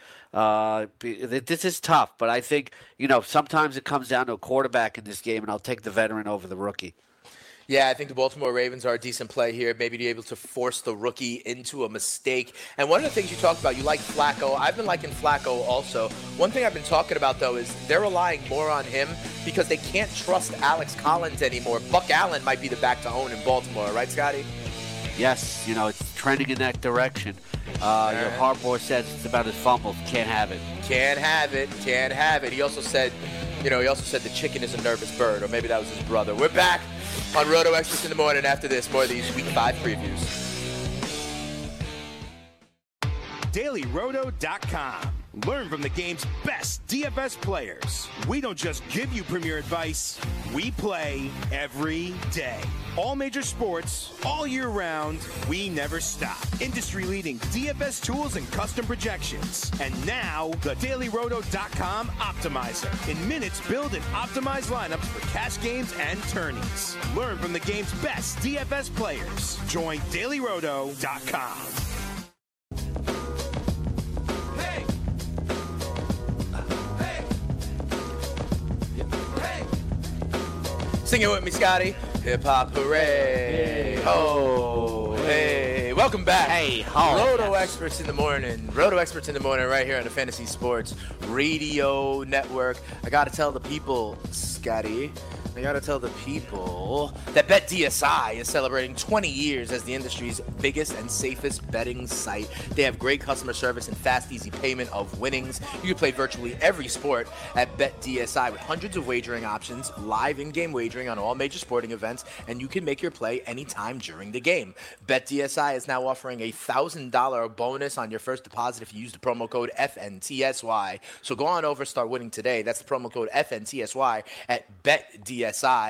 this is tough. But I think, sometimes it comes down to a quarterback in this game, and I'll take the veteran over the rookie.
Yeah, I think the Baltimore Ravens are a decent play here, maybe to be able to force the rookie into a mistake. And one of the things you talked about, you like Flacco. I've been liking Flacco also. One thing I've been talking about, though, is they're relying more on him because they can't trust Alex Collins anymore. Buck Allen might be the back to own in Baltimore, right, Scotty?
Yes, it's trending in that direction. Your Harbaugh says it's about his fumbles. Can't have it.
Can't have it. Can't have it. He also said, the chicken is a nervous bird, or maybe that was his brother. We're back on Roto Experts in the morning. After this, more of these Week 5 previews.
DailyRoto.com. Learn from the game's best DFS players. We don't just give you premier advice, we play every day. All major sports, all year round, we never stop. Industry-leading DFS tools and custom projections. And now, the DailyRoto.com Optimizer. In minutes, build and optimize lineups for cash games and tourneys. Learn from the game's best DFS players. Join DailyRoto.com.
Sing it with me, Scotty. Hip hop hooray. Oh, hey. Welcome back.
Hey, ho.
Roto Experts in the morning. Roto Experts in the morning right here on the Fantasy Sports Radio Network. I got to tell the people, Scotty, that BetDSI is celebrating 20 years as the industry's biggest and safest betting site. They have great customer service and fast, easy payment of winnings. You can play virtually every sport at BetDSI with hundreds of wagering options, live in-game wagering on all major sporting events, and you can make your play anytime during the game. BetDSI is now offering a $1,000 bonus on your first deposit if you use the promo code FNTSY. So go on over, start winning today. That's the promo code FNTSY at BetDSI.com.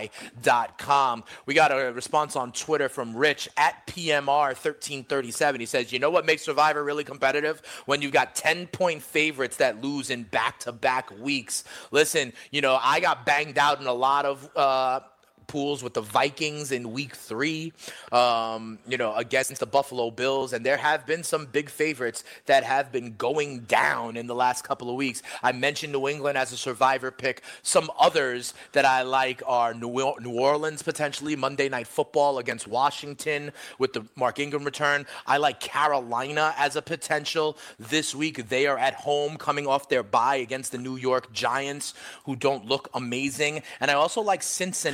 We got a response on Twitter from Rich at PMR1337. He says, you know what makes Survivor really competitive? When you've got 10-point favorites that lose in back-to-back weeks. Listen, I got banged out in a lot of pools with the Vikings in week 3, against the Buffalo Bills. And there have been some big favorites that have been going down in the last couple of weeks. I mentioned New England as a survivor pick. Some others that I like are New Orleans, potentially, Monday Night Football against Washington with the Mark Ingram return. I like Carolina as a potential this week. They are at home coming off their bye against the New York Giants, who don't look amazing. And I also like Cincinnati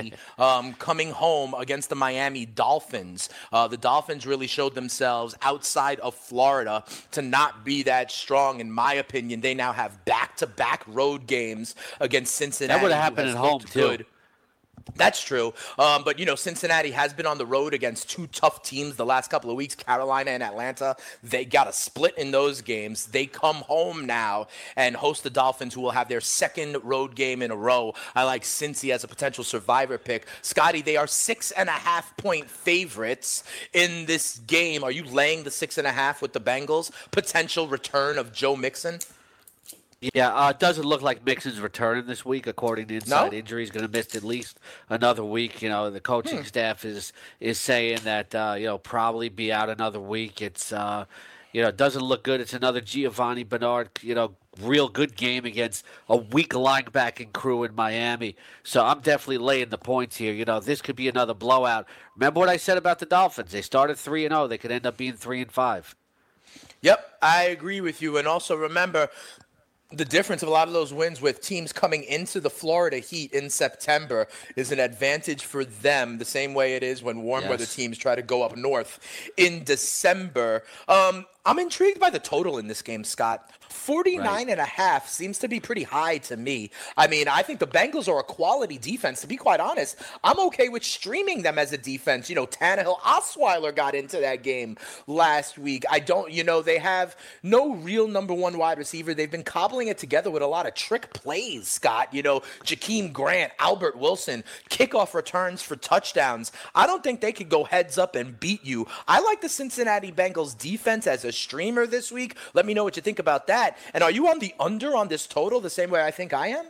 Cincinnati coming home against the Miami Dolphins. The Dolphins really showed themselves outside of Florida to not be that strong. In my opinion, they now have back-to-back road games against Cincinnati.
That would have happened at home, too.
Good. That's true. But, Cincinnati has been on the road against two tough teams the last couple of weeks, Carolina and Atlanta. They got a split in those games. They come home now and host the Dolphins, who will have their second road game in a row. I like Cincy as a potential survivor pick. Scotty, they are 6.5-point favorites in this game. Are you laying the 6.5 with the Bengals? Potential return of Joe Mixon?
Yeah, it doesn't look like Mixon's returning this week, according to Inside Injury. He's going to miss at least another week. The coaching staff is saying that probably be out another week. It's it doesn't look good. It's another Giovanni Bernard real good game against a weak linebacking crew in Miami. So I'm definitely laying the points here. This could be another blowout. Remember what I said about the Dolphins? They started 3-0. They could end up being 3-5.
Yep, I agree with you. And also remember, the difference of a lot of those wins with teams coming into the Florida Heat in September is an advantage for them, the same way it is when warm weather teams try to go up north in December. I'm intrigued by the total in this game, Scott. 49.5 seems to be pretty high to me. I mean, I think the Bengals are a quality defense. To be quite honest, I'm okay with streaming them as a defense. Tannehill, Osweiler got into that game last week. They have no real number one wide receiver. They've been cobbling it together with a lot of trick plays, Scott. Jakeem Grant, Albert Wilson, kickoff returns for touchdowns. I don't think they could go heads up and beat you. I like the Cincinnati Bengals defense as a streamer this week. Let me know what you think about that. And are you on the under on this total the same way I think I am?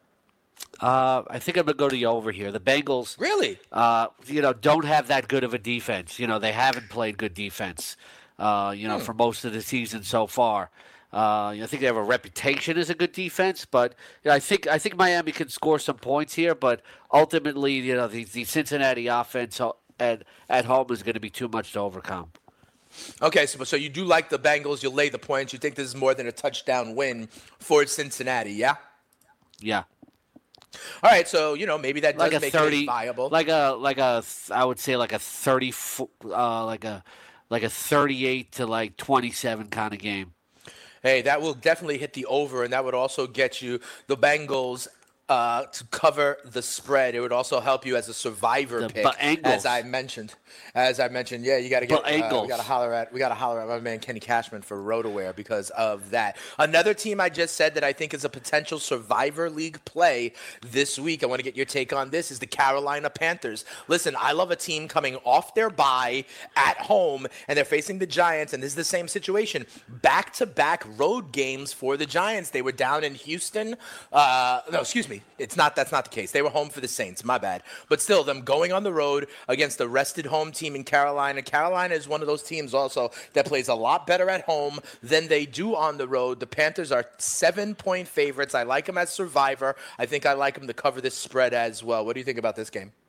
I think I'm going to go to the over here. The Bengals,
really,
don't have that good of a defense. They haven't played good defense, for most of the season so far. I think they have a reputation as a good defense, but I think Miami can score some points here. But ultimately, the Cincinnati offense at home is going to be too much to overcome.
Okay, so you do like the Bengals. You'll lay the points. You think this is more than a touchdown win for Cincinnati, yeah?
Yeah.
All right, so maybe that does make
30,
it viable.
I would say like a 30, like a 38 to 27 kind of game.
Hey, that will definitely hit the over, and that would also get you the Bengals to cover the spread. It would also help you as a survivor pick, as I mentioned. Yeah, you got to get. We got to holler at my man Kenny Cashman for RotoWare because of that. Another team I just said that I think is a potential survivor league play this week. I want to get your take on this. Is the Carolina Panthers? Listen, I love a team coming off their bye at home, and they're facing the Giants, and this is the same situation. Back-to-back road games for the Giants. They were down in Houston. No, excuse me. That's not the case. They were home for the Saints. My bad. But still, them going on the road against the rested home team in Carolina. Carolina is one of those teams also that plays a lot better at home than they do on the road. The Panthers are 7-point favorites. I like them as survivor. I think I like them to cover this spread as well. What do you think about this game?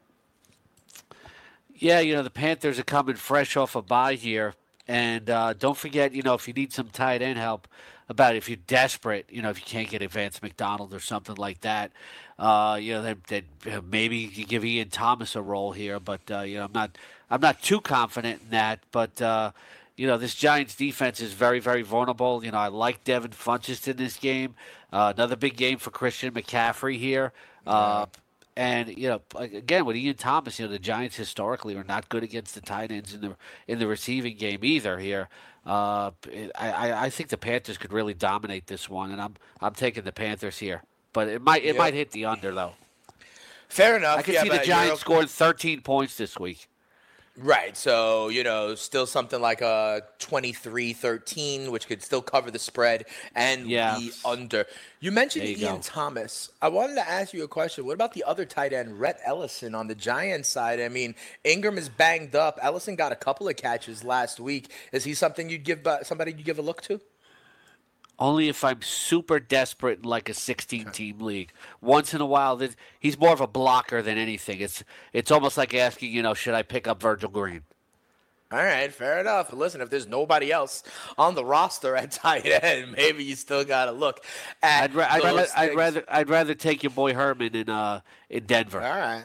Yeah, the Panthers are coming fresh off a bye here. And don't forget, if you need some tight end help, if you're desperate, if you can't get Vance McDonald or something like that, then maybe you give Ian Thomas a role here. But I'm not too confident in that. But this Giants defense is very, very vulnerable. I like Devin Funchess in this game. Another big game for Christian McCaffrey here. And again with Ian Thomas, the Giants historically are not good against the tight ends in the receiving game either. Here, I think the Panthers could really dominate this one, and I'm taking the Panthers here. But it might hit the under though.
Fair enough.
I can see the Giants scoring 13 points this week.
Right, so, still something like a 23-13, which could still cover the spread and the under. You mentioned Ian Thomas. I wanted to ask you a question. What about the other tight end, Rhett Ellison, on the Giants side? I mean, Ingram is banged up. Ellison got a couple of catches last week. Is he somebody you'd give a look to?
Only if I'm super desperate in like a 16-team league. Once in a while, he's more of a blocker than anything. It's almost like asking, should I pick up Virgil Green?
All right, fair enough. Listen, if there's nobody else on the roster at tight end, maybe you still got to look at
I'd rather take your boy Herman in Denver.
All right.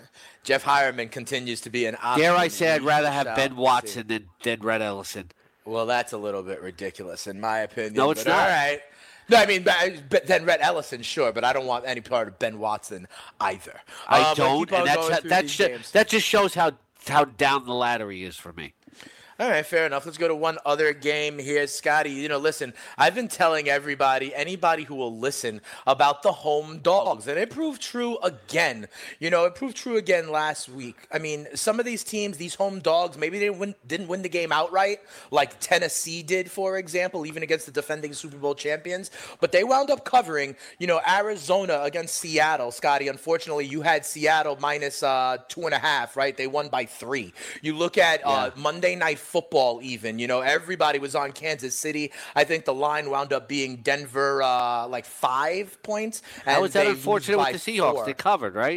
Jeff Hireman continues to be an option.
Dare I say I'd rather have Ben Watson than Rhett Ellison.
Well, that's a little bit ridiculous, in my opinion.
No, it's not.
All right. No, I mean, but then Rhett Ellison, sure, but I don't want any part of Ben Watson either.
I don't, and that just shows how down the ladder he is for me.
All right, fair enough. Let's go to one other game here. Scotty, listen, I've been telling anybody who will listen about the home dogs, and it proved true again. It proved true again last week. I mean, some of these teams, these home dogs, maybe they didn't win the game outright, like Tennessee did, for example, even against the defending Super Bowl champions, but they wound up covering, Arizona against Seattle. Scotty, unfortunately, you had Seattle minus 2.5, right? They won by 3. You look at Monday Night Football even, everybody was on Kansas City. I think the line wound up being Denver 5 points.
How was that unfortunate with the Seahawks?
4.
They covered, right?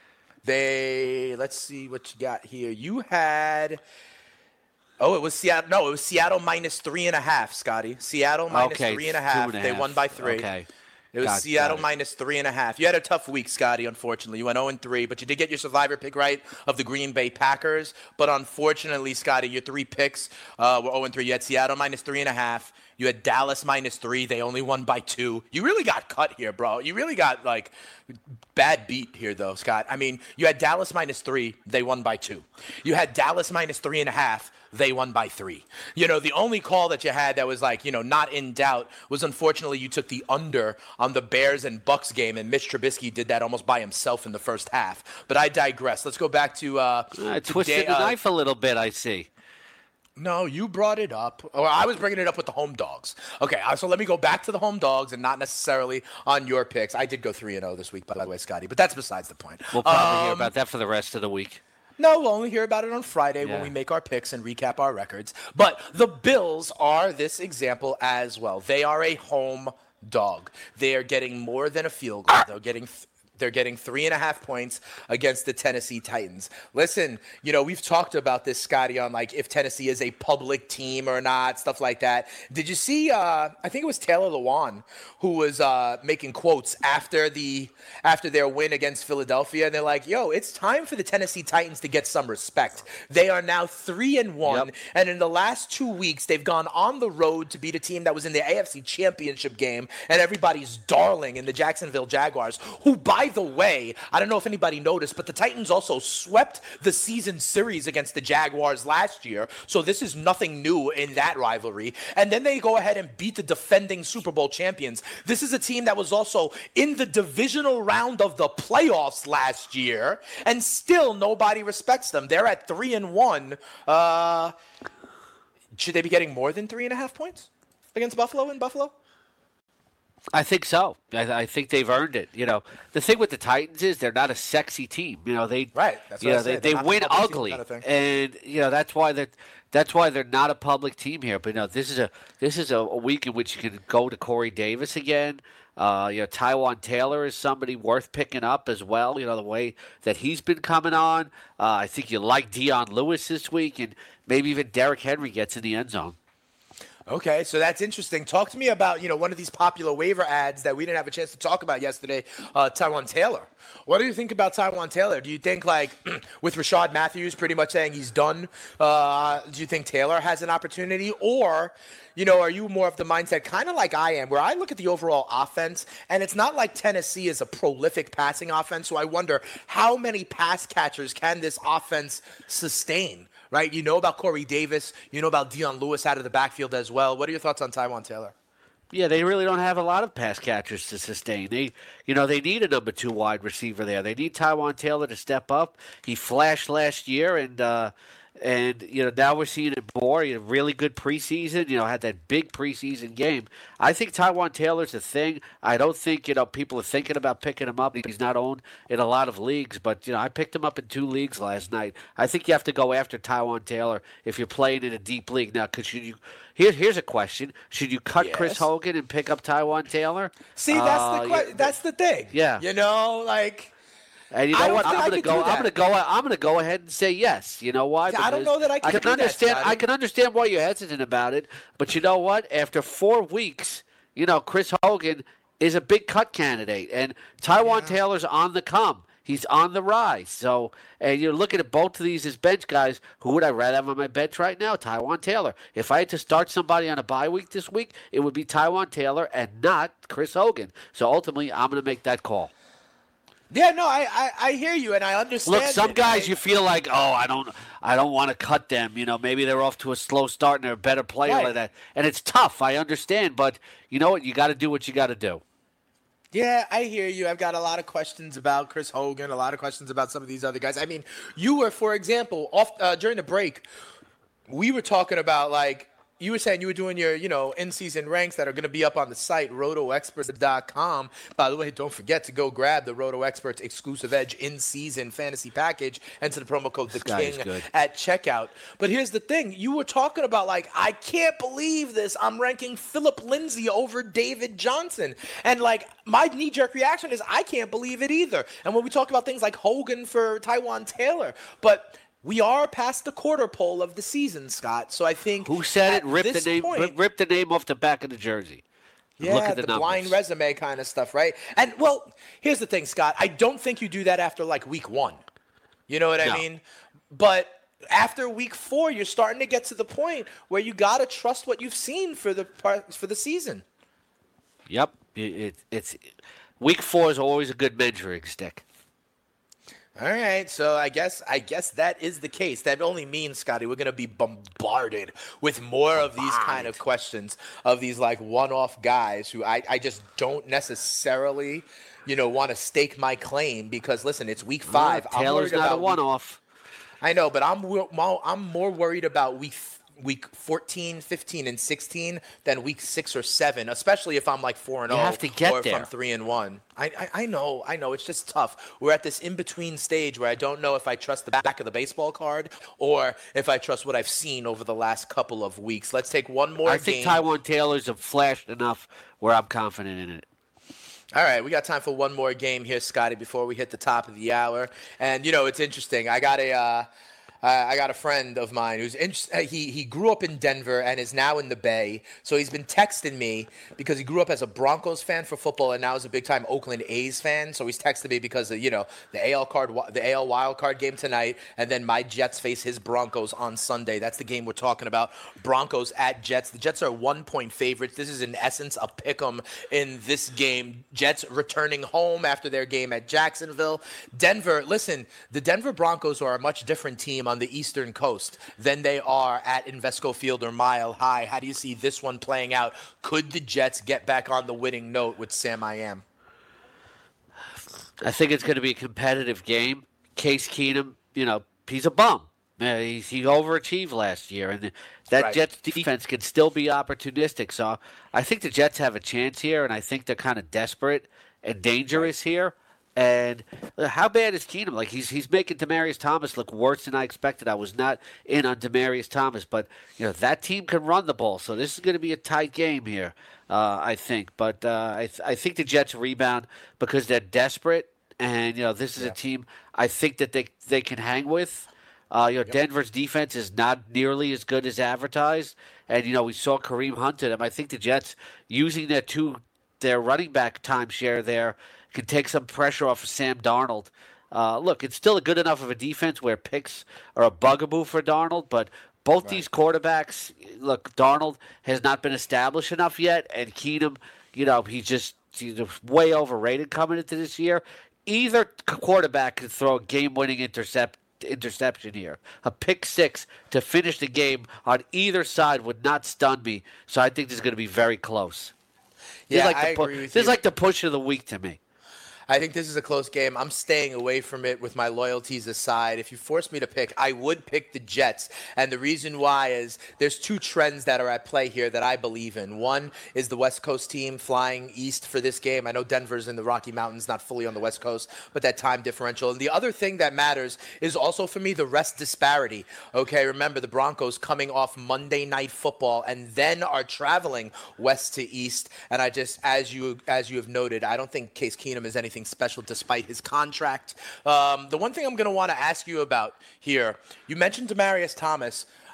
Let's see what you got here. You had... Oh, it was Seattle. No, it was Seattle minus 3.5, Scotty. Seattle minus 3.5. They won by 3.
Okay.
It was Seattle minus 3.5. You had a tough week, Scotty, unfortunately. You went 0-3, but you did get your survivor pick right of the Green Bay Packers. But unfortunately, Scotty, your 3 picks were 0-3. You had Seattle minus 3.5. You had Dallas minus 3. They only won by 2. You really got cut here, bro. You really got, bad beat here, though, Scott. I mean, you had Dallas minus 3. They won by 2. You had Dallas minus 3.5. They won by 3. The only call that you had that was not in doubt was, unfortunately, you took the under on the Bears and Bucks game, and Mitch Trubisky did that almost by himself in the first half. But I digress. Let's go back to
twisted the knife a little bit, I see.
No, you brought it up. Or I was bringing it up with the home dogs. Okay, so let me go back to the home dogs and not necessarily on your picks. I did go 3-0 this week, by the way, Scotty, but that's besides the point.
We'll probably hear about that for the rest of the week.
No, we'll only hear about it on Friday when we make our picks and recap our records. But the Bills are this example as well. They are a home dog. They are getting more than a field goal. They're getting 3.5 points against the Tennessee Titans. Listen, we've talked about this, Scotty, on if Tennessee is a public team or not, stuff like that. Did you see, I think it was Taylor Lewan who was making quotes after their win against Philadelphia. And they're like, yo, it's time for the Tennessee Titans to get some respect. They are now 3-1. Yep. And in the last 2 weeks, they've gone on the road to beat a team that was in the AFC Championship game and everybody's darling in the Jacksonville Jaguars, who, by the way, I don't know if anybody noticed, but the Titans also swept the season series against the Jaguars last year. So this is nothing new in that rivalry. And then they go ahead and beat the defending Super Bowl champions. This is a team that was also in the divisional round of the playoffs last year, and still nobody respects them. They're at 3-1. Should they be getting more than 3.5 points against Buffalo in Buffalo?
I think so. I think they've earned it. The thing with the Titans is they're not a sexy team. They
right. That's what
they win ugly, kind of and that's why they're not a public team here. But this is a week in which you can go to Corey Davis again. Tywon Taylor is somebody worth picking up as well. The way that he's been coming on. I think you like Dion Lewis this week, and maybe even Derrick Henry gets in the end zone.
Okay, so that's interesting. Talk to me about, one of these popular waiver ads that we didn't have a chance to talk about yesterday, Tywon Taylor. What do you think about Tywon Taylor? Do you think, with Rashad Matthews pretty much saying he's done, do you think Taylor has an opportunity? Or, are you more of the mindset, kind of like I am, where I look at the overall offense, and it's not like Tennessee is a prolific passing offense, so I wonder how many pass catchers can this offense sustain? Right, about Corey Davis, about Dion Lewis out of the backfield as well. What are your thoughts on Tywon Taylor?
Yeah, they really don't have a lot of pass catchers to sustain. They need a number 2 wide receiver there. They need Tywon Taylor to step up. He flashed last year, and now we're seeing it more. Really good preseason. Had that big preseason game. I think Tywon Taylor's a thing. I don't think people are thinking about picking him up. He's not owned in a lot of leagues, but I picked him up in 2 leagues last night. I think you have to go after Tywon Taylor if you're playing in a deep league. Now, here's a question: should you cut Chris Hogan and pick up Tywon Taylor?
See, that's the thing.
Yeah, And you know what? I'm gonna go ahead and say yes. You know why?
I don't know that I can understand.
I can understand why you're hesitant about it, but you know what? After 4 weeks, Chris Hogan is a big cut candidate, and Tywon Taylor's on the come. He's on the rise. So, and you're looking at both of these as bench guys. Who would I rather have on my bench right now? Taiwan Taylor. If I had to start somebody on a bye week this week, it would be Taiwan Taylor and not Chris Hogan. So ultimately, I'm going to make that call.
Yeah, no, I hear you, and I understand.
Look, some guys you feel like, I don't want to cut them. Maybe they're off to a slow start and they're a better player like that. And it's tough, I understand, but you know what? You got to do what you got to do.
Yeah, I hear you. I've got a lot of questions about Chris Hogan, a lot of questions about some of these other guys. I mean, you were, for example, during the break, we were talking about, like, you were saying you were doing your, in-season ranks that are going to be up on the site, rotoexperts.com. By the way, don't forget to go grab the Roto Experts exclusive edge in-season fantasy package. Enter the promo code TheKing at checkout. But here's the thing. You were talking about, like, I can't believe this. I'm ranking Philip Lindsay over David Johnson. And, like, my knee-jerk reaction is I can't believe it either. And when we talk about things like Hogan for Taiwan Taylor, but we are past the quarter pole of the season, Scott. So I think
who said it? Rip the name off the back of the jersey.
Yeah,
look at
the blind resume kind of stuff, right? And well, here's the thing, Scott. I don't think you do that after like week 1. You know what I mean? But after week 4, you're starting to get to the point where you got to trust what you've seen for the season.
Yep, it's week 4 is always a good measuring stick.
All right, so I guess that is the case. That only means, Scotty, we're going to be bombarded with more of these kind of questions of these like one-off guys who I just don't necessarily, want to stake my claim because listen, it's week 5.
Taylor's not a one-off.
I know, but I'm more worried about week 14, 15, and 16 than week 6 or 7, especially if I'm like 4-0
you have to get
or if
there.
I'm 3-1. I know. It's just tough. We're at this in-between stage where I don't know if I trust the back of the baseball card or if I trust what I've seen over the last couple of weeks. Let's take one more game.
I think Taiwan Taylor's have flashed enough where I'm confident in it.
All right, we got time for one more game here, Scotty, before we hit the top of the hour. And, it's interesting. I got a friend of mine who's he grew up in Denver and is now in the Bay. So he's been texting me because he grew up as a Broncos fan for football and now is a big-time Oakland A's fan. So he's texted me because of, the AL wild card game tonight, and then my Jets face his Broncos on Sunday. That's the game we're talking about. Broncos at Jets. The Jets are 1-point favorites. This is in essence a pick'em in this game. Jets returning home after their game at Jacksonville. Denver. Listen, the Denver Broncos are a much different team on the Eastern Coast than they are at Invesco Field or Mile High. How do you see this one playing out? Could the Jets get back on the winning note with Sam I Am?
I think it's going to be a competitive game. Case Keenum, he's a bum. He overachieved last year, and that Jets defense can still be opportunistic. So I think the Jets have a chance here, and I think they're kind of desperate and dangerous here. And how bad is Keenum? Like he's making Demaryius Thomas look worse than I expected. I was not in on Demaryius Thomas, but that team can run the ball. So this is going to be a tight game here, I think. But I think the Jets rebound because they're desperate, and this is a team I think that they can hang with. Denver's defense is not nearly as good as advertised, and we saw Kareem Hunt to them. I think the Jets using their running back timeshare there can take some pressure off of Sam Darnold. Look, it's still good enough of a defense where picks are a bugaboo for Darnold, but both these quarterbacks, look, Darnold has not been established enough yet, and Keenum, he's way overrated coming into this year. Either quarterback could throw a game-winning interception here. A pick 6 to finish the game on either side would not stun me, so I think this is going to be very close.
Yeah, I agree with you.
This is like the push of the week to me.
I think this is a close game. I'm staying away from it with my loyalties aside. If you force me to pick, I would pick the Jets. And the reason why is there's 2 trends that are at play here that I believe in. One is the West Coast team flying east for this game. I know Denver's in the Rocky Mountains, not fully on the West Coast, but that time differential. And the other thing that matters is also for me the rest disparity. Okay, remember the Broncos coming off Monday Night Football and then are traveling west to east. And I just, as you have noted, I don't think Case Keenum is anything special despite his contract. The one thing I'm going to want to ask you about here, you mentioned Demaryius Thomas.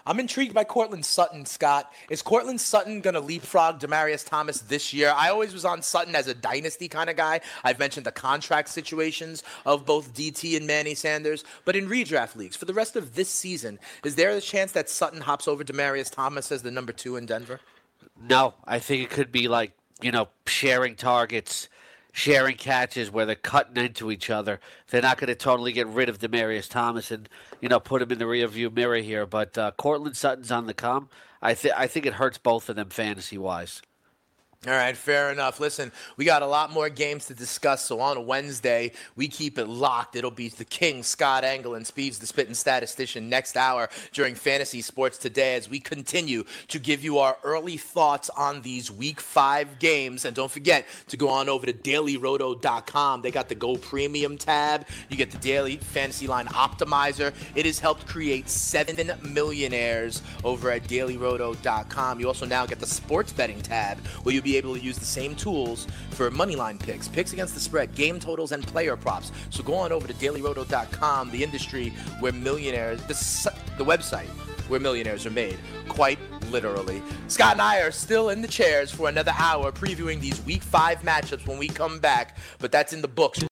I'm intrigued by Cortland Sutton, Scott. Is Cortland Sutton going to leapfrog Demaryius Thomas this year? I always was on Sutton as a dynasty kind of guy. I've mentioned the contract situations of both DT and Manny Sanders. But in redraft leagues, for the rest of this season, is there a chance that Sutton hops over Demaryius Thomas as the number 2 in Denver?
No, I think it could be like, sharing targets, sharing catches where they're cutting into each other. They're not going to totally get rid of Demaryius Thomas and, put him in the rearview mirror here. But Cortland Sutton's on the come. I think it hurts both of them fantasy-wise.
All right, fair enough. Listen, we got a lot more games to discuss, so on Wednesday, we keep it locked. It'll be the King, Scott Engel, and Speeds, the Spittin' Statistician, next hour during Fantasy Sports Today as we continue to give you our early thoughts on these Week 5 games. And don't forget to go on over to dailyroto.com. They got the Go Premium tab. You get the Daily Fantasy Line Optimizer. It has helped create 7 millionaires over at dailyroto.com. You also now get the Sports Betting tab, where you'll be able to use the same tools for moneyline picks against the spread, game totals, and player props. So go on over to dailyroto.com, the industry where millionaires, the website where millionaires are made, quite literally. Scott and I are still in the chairs for another hour previewing these Week 5 matchups when we come back, but that's in the books.